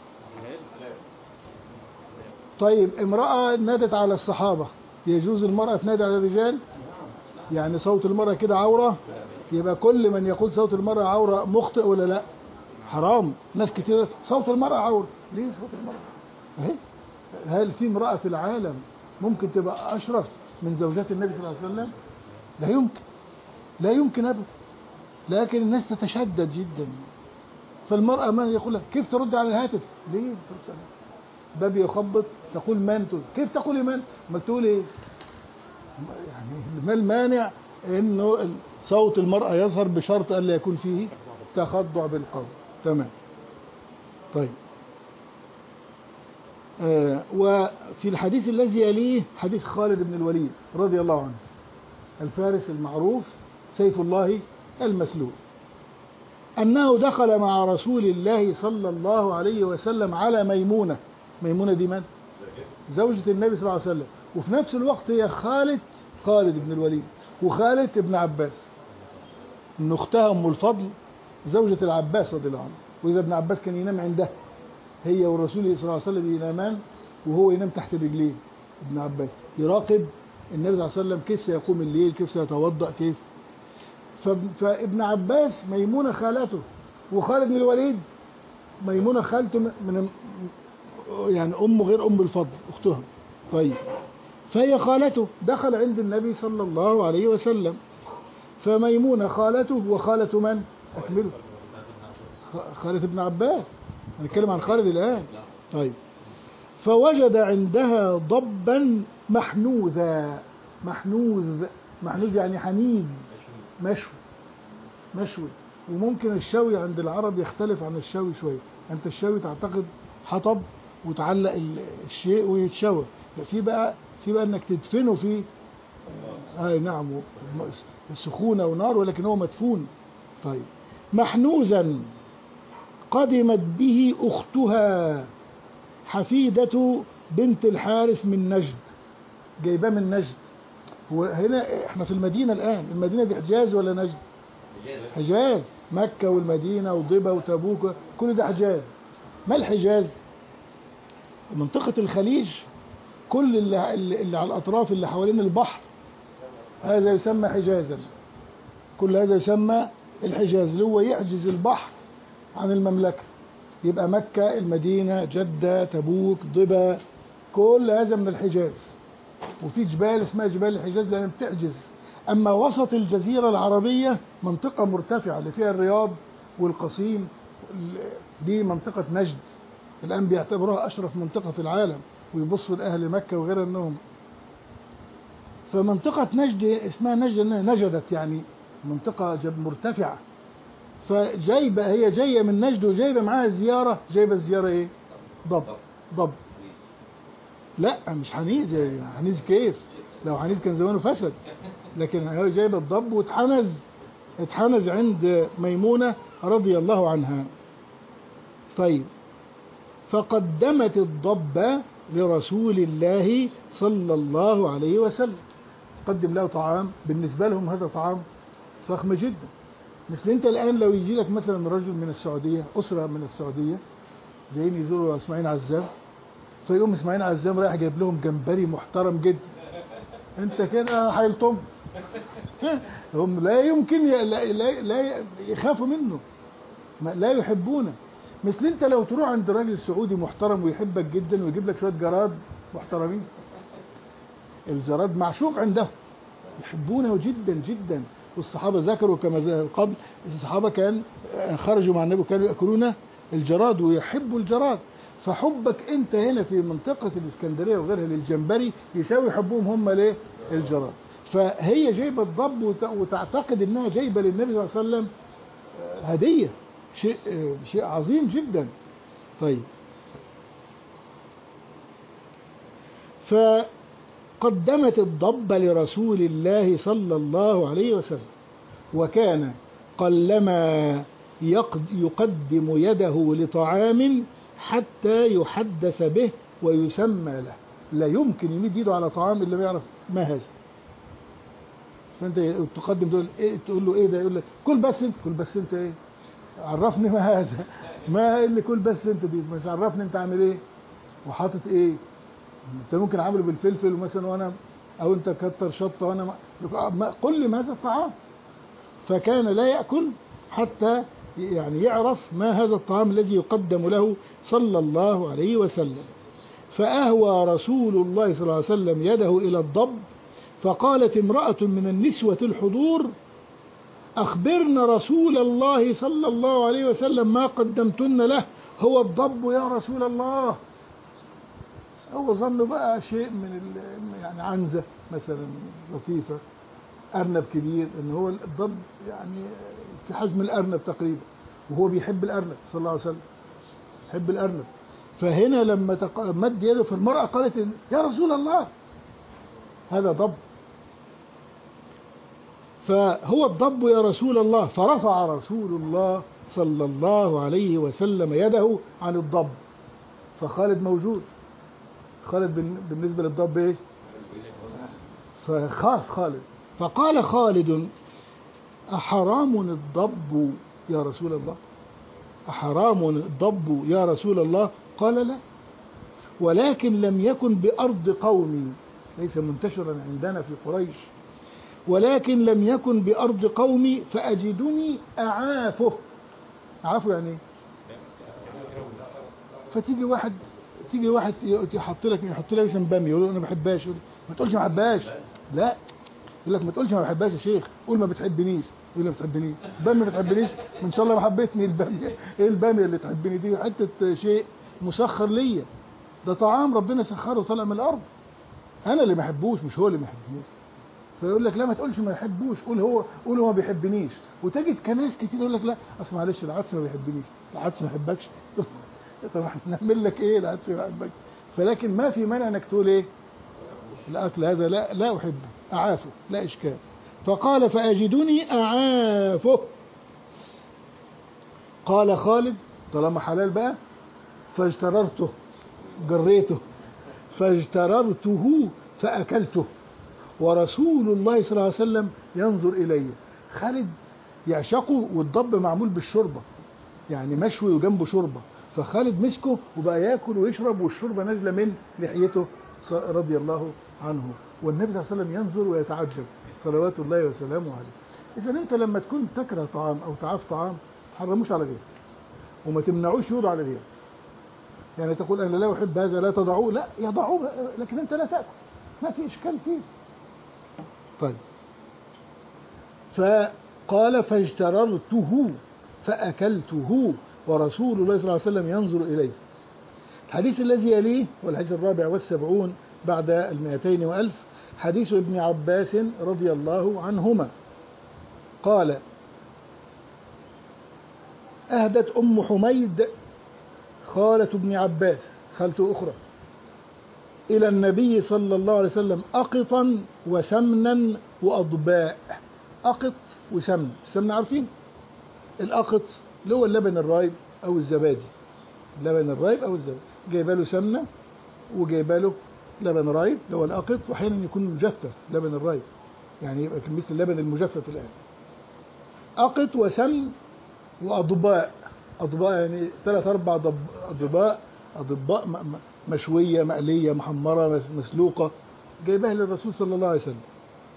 طيب امرأة نادت على الصحابة، يجوز المرأة تنادي على الرجال؟ يعني صوت المرأة كده عورة؟ يبقى كل من يقول صوت المرأة عورة مخطئ ولا لا؟ حرام. ناس كتير صوت المرأة عورة، ليه صوت المرأة؟ اهي، هل في امرأة في العالم ممكن تبقى أشرف من زوجات النبي صلى الله عليه وسلم؟ لا يمكن، لا يمكن أبدا. لكن الناس تتشدد جدا، فالمرأة ما يقول لك كيف ترد على الهاتف؟ ليه ترد على الهاتف؟ باب يخبط تقول من، تقول كيف تقولي من؟ ما تقول ايه؟ يعني ما المانع انه صوت المرأة يظهر بشرط ألا يكون فيه تخضع بالقول. تمام. طيب وفي الحديث الذي يليه حديث خالد بن الوليد رضي الله عنه، الفارس المعروف سيف الله المسلول، أنه دخل مع رسول الله صلى الله عليه وسلم على ميمونة. ميمونة دي من؟ زوجة النبي صلى الله عليه وسلم، وفي نفس الوقت هي خالد بن الوليد وخالد بن عباس، إن أختها أم الفضل زوجة العباس رضي الله عنه، وإذا ابن عباس كان ينام عندها، هي والرسول صلى الله عليه وسلم ينامان وهو ينام تحت رجليه. ابن عباس يراقب النبي صلى الله عليه وسلم كيف سيقوم الليل، كيف سيتوضأ، كيف. فابن عباس ميمونة خالته، وخالد بن الوليد ميمونة خالته من يعني أمه غير أم الفضل أختها. طيب فهي خالته، دخل عند النبي صلى الله عليه وسلم، فميمونة خالته، وخالة من؟ أكمله. خالة ابن عباس، هنتكلم عن خالد الآن. طيب فوجد عندها ضبا محنوذا، محنوذ يعني حنيذ، مشوي. وممكن الشوي عند العرب يختلف عن الشوي شوية. أنت الشوي تعتقد حطب وتعلق الشيء ويتشوى، في بقى انك تدفنه في نعم سخونة ونار، ولكن هو مدفون. طيب محنوزا قدمت به أختها حفيدة بنت الحارث من نجد، جايباه من نجد. وهنا احنا في المدينة الآن، المدينة دي حجاز ولا نجد؟ حجاز، مكة والمدينة وضبا وتبوك كل ده حجاز. ما الحجاز؟ منطقة الخليج، كل اللي على الأطراف اللي حوالين البحر هذا يسمى حجازا، كل هذا يسمى الحجاز، اللي هو يحجز البحر عن المملكة. يبقى مكة، المدينة، جدة، تبوك، ضبا، كل هذا من الحجاز. وفي جبال اسمها جبال الحجاز لأنها بتحجز. أما وسط الجزيرة العربية منطقة مرتفعة اللي فيها الرياض والقصيم، دي منطقة نجد، الآن بيعتبروها أشرف منطقة في العالم، ويبصوا لأهل مكة وغير أنهم. فمنطقة نجد اسمها نجد، نجدت يعني منطقة مرتفعة. فجايبة، هي جاية من نجد وجايبة معاها زيارة، جايبة الزيارة ايه؟ ضب. لا مش حنيذ، يعني حنيذ كيف؟ لو حنيذ كان زمانه فسد. لكن هي جايبة الضب واتحنز عند ميمونة رضي الله عنها. طيب، فقدمت الضب لرسول الله صلى الله عليه وسلم، قدم له طعام، بالنسبة لهم هذا طعام فخم جدا. مثل انت الآن لو يجي لك مثلا رجل من السعودية، أسرة من السعودية جايين يزوروا إسماعيل عزام، فيقوم إسماعيل عزام رايح جايب لهم جمبري محترم جدا، انت كده حيلتم. هم لا يمكن لا يخافوا منه، لا يحبونه. مثل انت لو تروح عند راجل سعودي محترم ويحبك جدا ويجيب لك شويه جراد محترمين، الجراد معشوق عندهم، يحبونه جدا جدا. والصحابه ذكروا كما قبل، الصحابه كان خرجوا مع النبي كانوا ياكلون الجراد ويحبوا الجراد. فحبك انت هنا في منطقه الاسكندريه وغيرها للجمبري يساوي حبهم هم ليه الجراد. فهي جايبه الضب وتعتقد انها جايبه للنبي صلى الله عليه وسلم هديه، شيء عظيم جدا. طيب، فقدمت الضب لرسول الله صلى الله عليه وسلم، وكان قلما يقدم يده لطعام حتى يحدث به ويسمى له، لا يمكن يمد يده على طعام إلا ما يعرف ما هذا. فأنت تقدم تقول له إيه ده، يقول لك كل بس أنت، كل بس أنت إيه، عرفني ما هذا، ما اللي كل بس أنت دي، مش عرفني أنت عامل إيه وحاطط إيه. أنت ممكن عامله بالفلفل مثلا وأنا، أو أنت كتر شطة وأنا قل لي ماذا الطعام. فكان لا يأكل حتى يعني يعرف ما هذا الطعام الذي يقدم له صلى الله عليه وسلم. فأهوى رسول الله صلى الله عليه وسلم يده إلى الضب، فقالت امرأة من النسوة الحضور: أخبرنا رسول الله صلى الله عليه وسلم ما قدمتن له، هو الضب يا رسول الله. هو ظنوا بقى شيء من يعني عنزة مثلا لطيفة، أرنب كبير، إن هو الضب يعني في حجم الأرنب تقريبا، وهو بيحب الأرنب صلى الله عليه وسلم، يحب الأرنب. فهنا لما مد يده فالمرأة قالت: يا رسول الله هذا ضب. فهو الضب يا رسول الله. فرفع رسول الله صلى الله عليه وسلم يده عن الضب، فخالد موجود. خالد بالنسبة للضب ايش؟ فخاف خالد، فقال خالد: أحرام الضب يا رسول الله؟ أحرام الضب يا رسول الله؟ قال: لا، ولكن لم يكن بأرض قومي، ليس منتشرا عندنا في قريش، ولكن لم يكن بأرض قومي فأجدني أعافه. أعافه يعني ايه؟ فتيجي واحد يحط لك مثلا باميه، يقول له انا ما بحبهاش، ما تقولش ما بحبهاش، لا، يقول لك ما تقولش ما بحبهاش يا شيخ، قول ما بتحبنيش. يقول لي ما بتحبنيش، باميه ما بتحبنيش، ان شاء الله ما حبيتني الباميه، ايه الباميه اللي تحبني دي؟ حته شيء مسخر ليا، ده طعام ربنا سخره طالع من الارض، انا اللي ما بحبوش مش هو اللي ما بيحبنيش. فيقول لك لا ما تقولش ما بحبوش، قول هو ما بيحبنيش. وتجد كناس كتير يقول لك لا اصل معلش العدس ما بيحبنيش، العدس ما بيحبكش. طب نعمل لك ايه العدس ما بيحبكش؟ فلكن ما في مانع انك تقول ايه الاكل هذا لا احبه، اعافه، لا اشكال. فقال: فاجدني اعافه. قال خالد: طالما حلال بقى، فاجتررته، جريته، فاجتررته فاكلته، ورسول الله صلى الله عليه وسلم ينظر إلي. خالد يعشقه، والضب معمول بالشوربة، يعني مشوي وجنبه شوربة، فخالد مسكه وبقى ياكل ويشرب والشوربة نازلة من لحيته رضي الله عنه، والنبي صلى الله عليه وسلم ينظر ويتعجب صلوات الله وسلامه عليه. إذا أنت لما تكون تكره طعام أو تعاف طعام، تحرموش على غيرك وما تمنعوش يوضع على غيرك. يعني تقول أنا لا أحب هذا لا تضعوه، لا يضعوه، لكن أنت لا تأكل، ما في إشكال فيه. طيب، فقال: فاجتررته فأكلته ورسول الله صلى الله عليه وسلم ينظر إليه. الحديث الذي يليه والحديث 74 بعد 200 حديث ابن عباس رضي الله عنهما قال: أهدت أم حميد خالة ابن عباس، خالته أخرى، إلى النبي صلى الله عليه وسلم أقطا وسمنا وأضباء. أقط وسمن، السمن عارفين، الأقط اللي هو اللبن الرايب أو الزبادي، لبن الرايب أو الزبادي، جايبه له سمنة وجايبه له لبن رايب اللي هو الأقط، وأحيانا يكون مجفف لبن الرايب، يعني يبقى مثل اللبن المجفف الآن. أقط وسمن وأضباء، أضباء يعني 3-4 أضباء مشوية مقلية محمرة مسلوقة، جايبها للرسول صلى الله عليه وسلم.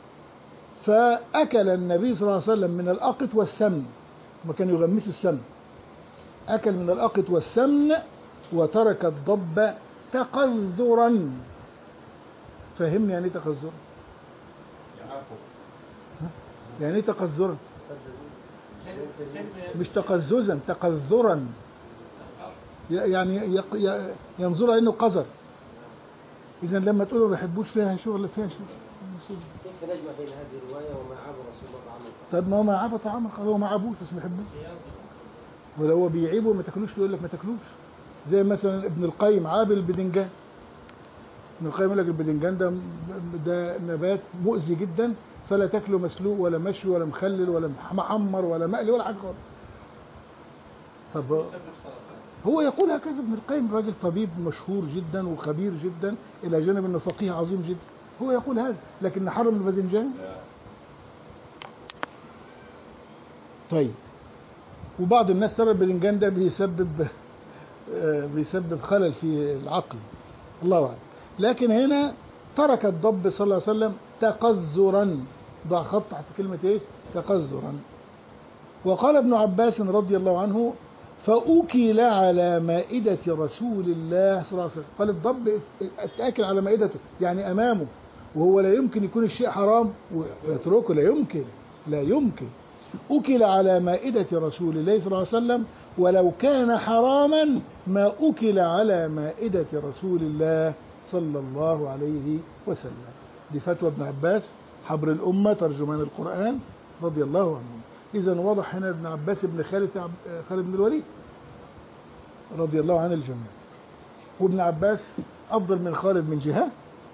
فأكل النبي صلى الله عليه وسلم من الأقط والسمن، ما كانوا يغمسوا السمن، أكل من الأقط والسمن وترك الضب تقذرا. فهمني يعني ايه تقذرا؟ يعني ايه تقذرا؟ مش تقززا، تقذرا، يعني ينظر انه قذر. اذا لما تقول ما بحبوش فيها شغل، فيها شغل. كيف نجمع بين هذه الرواية وما عاب رسول الله طعامه؟ طب ما هو ما عاب طعامه، هو ما عابوش بس ما بيحبوش، ولو هو بيعيبه ما تاكلوش يقول لك ما تاكلوش. زي مثلا ابن القيم عاب البدنجان، ابن القيم يقول لك البدنجان ده نبات مؤذي جدا، فلا تاكله مسلوق ولا مشوي ولا مخلل ولا محمر ولا مقلي ولا حاجه خالص. طب هو يقول هكذا ابن القيم، راجل طبيب مشهور جدا وخبير جدا الى جانب انه فقيه عظيم جدا، هو يقول هذا، لكن حرم الباذنجان. طيب، وبعض الناس ترى الباذنجان ده بيسبب خلل في العقل، الله اعلم. لكن هنا ترك الضب صلى الله عليه وسلم تقذرا، ضع خط تحت كلمة ايه؟ تقذرا. وقال ابن عباس رضي الله عنه: فأكل على مائدة رسول الله صلى الله عليه وسلم. قال الضب اتأكل على مائدته، يعني أمامه، وهو لا يمكن يكون الشيء حرام ويتركه، لا يمكن، لا يمكن. أكل على مائدة رسول الله صلى الله عليه وسلم، ولو كان حراما ما أكل على مائدة رسول الله صلى الله عليه وسلم. دي فتوى ابن عباس حبر الأمة ترجمان القرآن رضي الله عنه. إذن واضح هنا ابن عباس ابن خالد بن الوليد رضي الله عن الجميع، وابن عباس أفضل من خالد من جهة،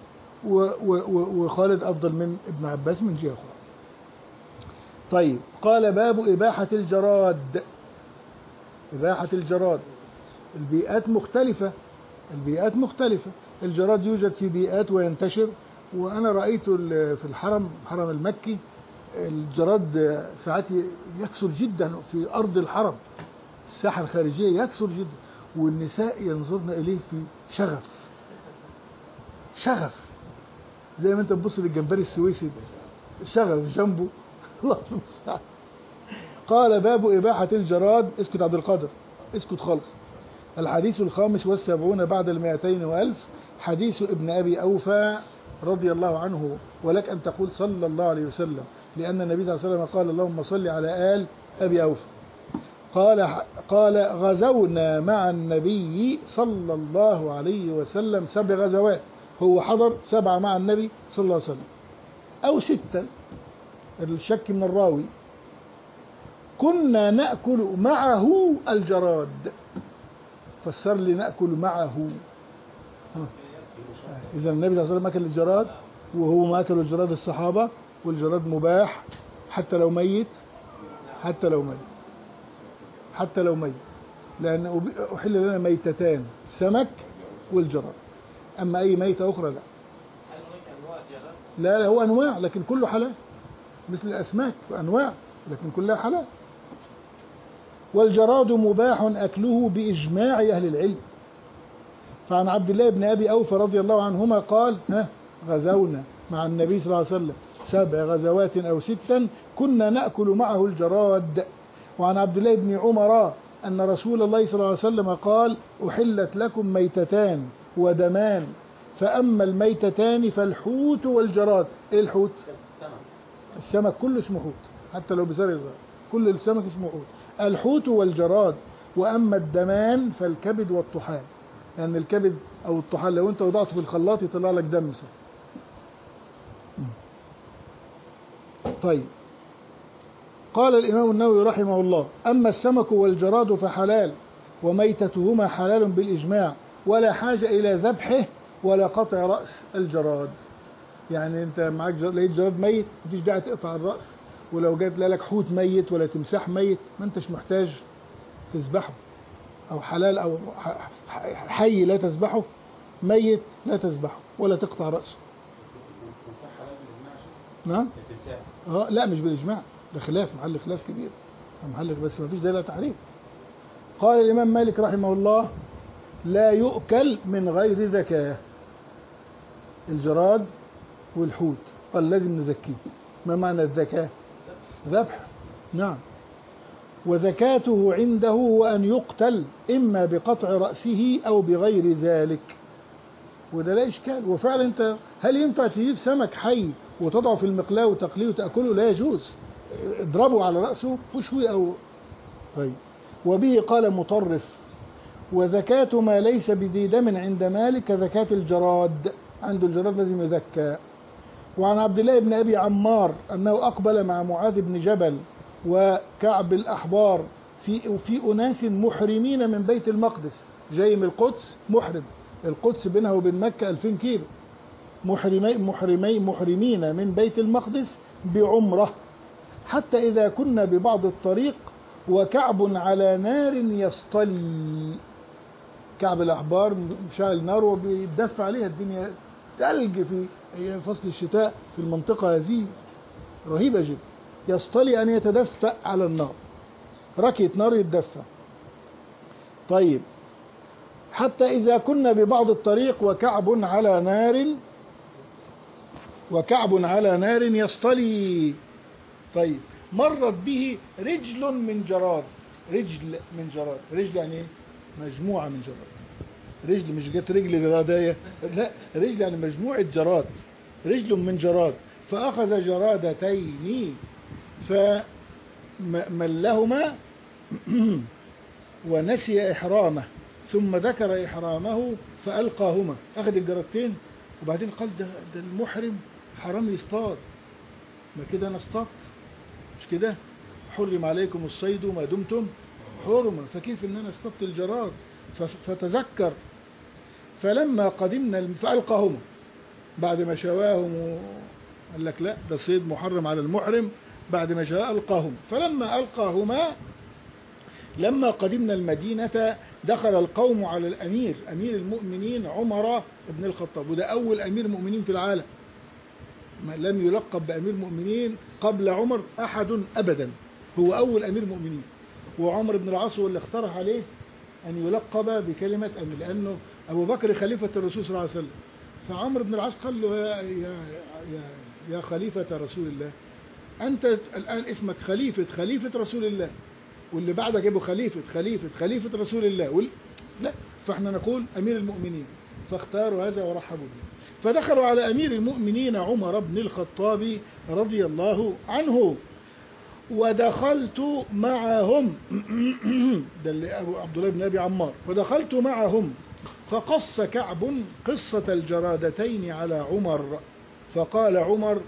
وخالد أفضل من ابن عباس من جهة أخرى. طيب، قال: باب إباحة الجراد. إباحة الجراد، البيئات مختلفة، البيئات مختلفة. الجراد يوجد في بيئات وينتشر، وأنا رأيت في الحرم المكي الجراد ساعات يكثر جدا في أرض الحرم، الساحة الخارجية يكثر جدا، والنساء ينظرن إليه في شغف، زي ما أنت تبص للجمبري السويسي شغف جنبه. قال: باب إباحة الجراد. اسكت عبد القادر، اسكت خالص. الحديث 75 بعد 200 وألف، حديث ابن أبي أوفى رضي الله عنه، ولك أن تقول صلى الله عليه وسلم، لأن النبي صلى الله عليه وسلم قال: اللهم صل على آل أبي أوفى. قال: غزونا مع النبي صلى الله عليه وسلم 7 غزوات، هو حضر 7 مع النبي صلى الله عليه وسلم أو 6، الشك من الراوي. كنا نأكل معه الجراد. فسر لي نأكل معه. إذا النبي صلى الله عليه وسلم أكل الجراد، وهو ما أكل الجراد الصحابة، والجراد مباح حتى لو ميت، حتى لو ميت، لأن أحل لنا ميتتان، السمك والجراد، أما أي ميتة أخرى لا. لا هو أنواع، لكن كله حلال، مثل الأسماك أنواع لكن كلها حلال. والجراد مباح أكله بإجماع أهل العلم. فعن عبد الله بن أبي أوفى رضي الله عنهما قال: غزونا مع النبي صلى الله عليه وسلم 7 غزوات أو 6 كنا نأكل معه الجراد. وعن عبد الله بن عمر أن رسول الله صلى الله عليه وسلم قال: أحلت لكم ميتتان ودمان، فأما الميتتان فالحوت والجراد. إيه الحوت؟ السمك كله اسمه حوت، حتى لو بسر الغاء، كل السمك اسمه حوت. الحوت والجراد. وأما الدمان فالكبد والطحال، لأن يعني الكبد أو الطحال لو أنت وضعته في الخلاط يطلع لك دم. طيب، قال الإمام النووي رحمه الله: أما السمك والجراد فحلال، وميتتهما حلال بالإجماع، ولا حاجة إلى ذبحه ولا قطع رأس الجراد. يعني أنت معك لقيت جراد ميت، مفيش داعي تقطع الرأس، ولو جات لك حوت ميت ولا تمساح ميت ما أنتش محتاج تذبحه، أو حلال أو حي لا تذبحه، ميت لا تذبحه ولا تقطع رأسه. نعم. لا مش بالإجماع، ده خلاف، محل خلاف كبير، محل بس ما فيش دليل تحريم. قال الإمام مالك رحمه الله: لا يؤكل من غير زكاة. الجراد والحوت قال لازم نزكيه. ما معنى الزكاة؟ ذبح. نعم. وزكاته عنده هو أن يقتل إما بقطع رأسه أو بغير ذلك. وده لا إشكال. وفعلا أنت هل ينفع تجيب سمك حي وتضعه في المقلاة وتقليه وتأكله؟ لا يجوز. اضربه على رأسه وشوي أو طيب. وبه قال مطرف: وزكاة ما ليس بذي دم عند مالك زكاة الجراد، عنده الجراد لازم يزكى. وعن عبد الله بن أبي عمار أنه أقبل مع معاذ بن جبل وكعب الأحبار في أناس محرمين من بيت المقدس، جاي من القدس محرم، القدس بينها وبين مكة 2000 كيلو، محرمين من بيت المقدس بعمرة، حتى إذا كنا ببعض الطريق وكعب على نار يصطلي. كعب الأحبار مشعل نار وبيدفع عليها، الدنيا تلج في فصل الشتاء في المنطقة هذه رهيبة جدا. يصطلي أن يتدفأ على النار، ركية نار يتدفأ. طيب، حتى إذا كنا ببعض الطريق وكعب على نار يصطلي. طيب، مرت به رجل من جراد. رجل يعني ايه؟ مجموعة من جراد. رجل مش جت رجل جرادية، لا، رجل يعني مجموعة جراد، رجل من جراد. فأخذ جرادتين فملهما ونسي إحرامه، ثم ذكر إحرامه فألقاهما. أخذ الجرادتين وبعدين قال ده المحرم حرام يصطاد، ما كده أنا اصطاد، مش كده؟ حرم عليكم الصيد ما دمتم حرما، فكيف ان انا اصطدت الجراد؟ فتذكر. فلما قدمنا فألقاهما بعد ما شواهم، قال لك لا، ده صيد محرم على المحرم. بعد ما شاء ألقاهما. فلما ألقاهما لما قدمنا المدينة دخل القوم على الأمير، أمير المؤمنين عمر بن الخطاب، وده أول أمير مؤمنين في العالم، ما لم يلقب بأمير مؤمنين قبل عمر أحد أبدا، هو أول أمير مؤمنين. وعمر بن العاص هو اللي اقترح عليه أن يلقب بكلمة أمير، لأنه أبو بكر خليفة الرسول صلى الله عليه وسلم. فعمر بن العاص قال له يا خليفة رسول الله، أنت الآن اسمك خليفة رسول الله، واللي بعدك يبقى خليفة رسول الله، لا، فاحنا نقول أمير المؤمنين. فاختاروا هذا ورحبوا به. فدخلوا على أمير المؤمنين عمر بن الخطاب رضي الله عنه، ودخلت معهم ده اللي عبد الله بن أبي عمار، ودخلت معهم فقص كعب قصة الجرادتين على عمر، فقال عمر: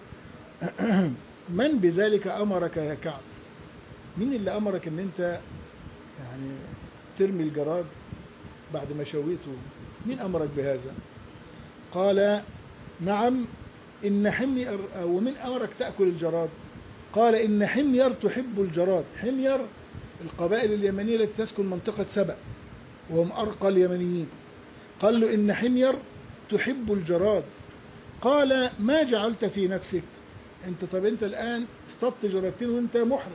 من بذلك أمرك يا كعب؟ مين اللي أمرك أن أنت يعني ترمي الجراد بعد ما شويته؟ مين أمرك بهذا؟ قال: نعم، إن حمير. ومن أمرك تأكل الجراد؟ قال: إن حمير تحب الجراد. حمير القبائل اليمنية التي تسكن منطقة سبأ، وهم أرقى اليمنيين. قال له: إن حمير تحب الجراد. قال: ما جعلت في نفسك؟ طب أنت الآن اصطدت جرادتين وأنت محرم،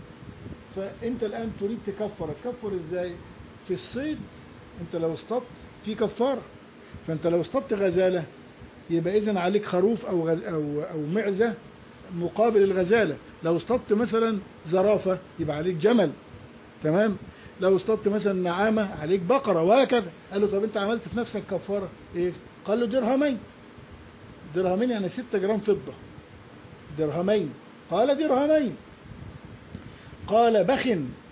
فأنت الآن تريد تكفر إزاي؟ في الصيد أنت لو اصطدت في كفارة، فأنت لو اصطدت غزالة يبقى إذن عليك خروف أو معزة مقابل الغزالة. لو اصطدت مثلا زرافة يبقى عليك جمل، تمام؟ لو اصطدت مثلا نعامة عليك بقرة، وهكذا. قال له: طب أنت عملت في نفسك كفارة إيه؟ قال له: درهمين يعني 6 جرام فضة. درهمين. قال: درهمين. قال: بخ،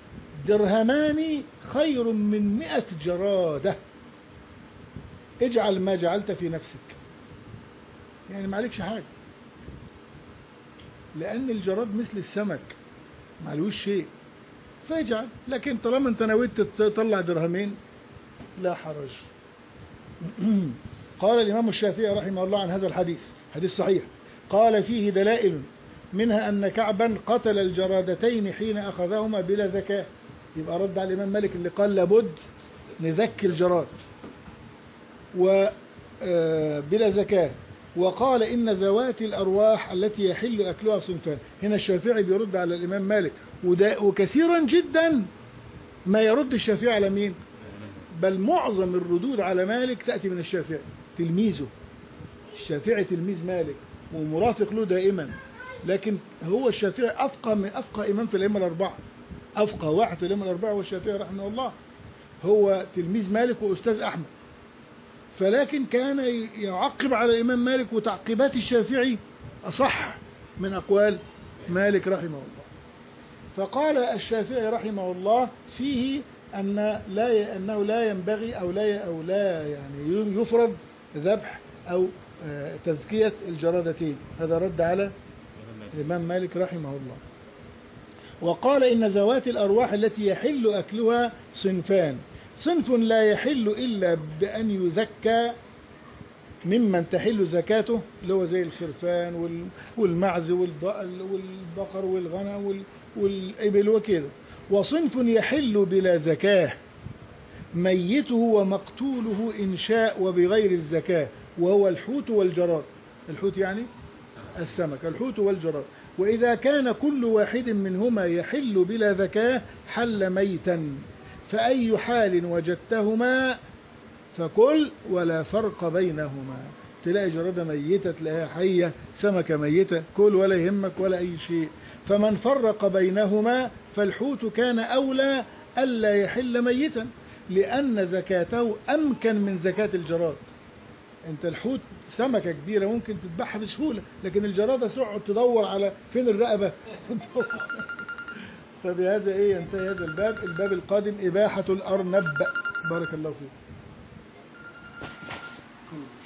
درهمان خير من 100 جرادة. اجعل ما جعلت في نفسك، يعني ما عليكش حاجة، لأن الجراد مثل السمك ما عليهوش شيء، فاجعل. لكن طالما انت نويت تطلع درهمين لا حرج. قال الإمام الشافعي رحمه الله عن هذا الحديث، حديث صحيح، قال: فيه دلائل، منها أن كعبا قتل الجرادتين حين أخذهما بلا زكاة. يبقى رد على الإمام مالك اللي قال لابد نذكي الجراد بلا زكاة. وقال إن ذوات الأرواح التي يحل أكلها صنفان. هنا الشافعي بيرد على الإمام مالك، وكثيرا جدا ما يرد الشافعي على مين؟ بل معظم الردود على مالك تأتي من الشافعي تلميذه. الشافعي تلميذ مالك ومرافق له دائما، لكن هو الشافعي أفقه إمام في الأئمة الأربعة، أفقه واحد في الأئمة الأربعة هو الشافعي رحمه الله، هو تلميذ مالك وأستاذ أحمد. فلكن كان يعقب على الإمام مالك، وتعقيبات الشافعي أصح من أقوال مالك رحمه الله. فقال الشافعي رحمه الله فيه أنه لا ينبغي أو لا يعني يفرض ذبح أو تزكية الجرادتين. هذا رد على الإمام مالك رحمه الله. وقال إن ذوات الأرواح التي يحل أكلها صنفان: صنف لا يحل إلا بأن يذكى ممن تحل زكاته، اللي هو زي الخرفان والمعز والبقر والغنم والإبل وكذا. وصنف يحل بلا زكاة ميته ومقتوله إن شاء وبغير الزكاة، وهو الحوت والجراد. الحوت يعني السمك، الحوت والجراد. وإذا كان كل واحد منهما يحل بلا زكاة حل ميتا، فأي حال وجدتهما فكل ولا فرق بينهما. تلاقي جرادة ميتة، تلاقيها حية، سمكة ميتة، كل ولا يهمك ولا أي شيء. فمن فرق بينهما فالحوت كان أولى ألا يحل ميتا، لأن زكاته أمكن من زكاة الجراد. انت الحوت سمكة كبيرة ممكن تذبحها بسهولة، لكن الجرادة تقعد تدور على فين الرقبة. فبهذا ينتهي هذا الباب القادم إباحة الأرنب. بارك الله فيك.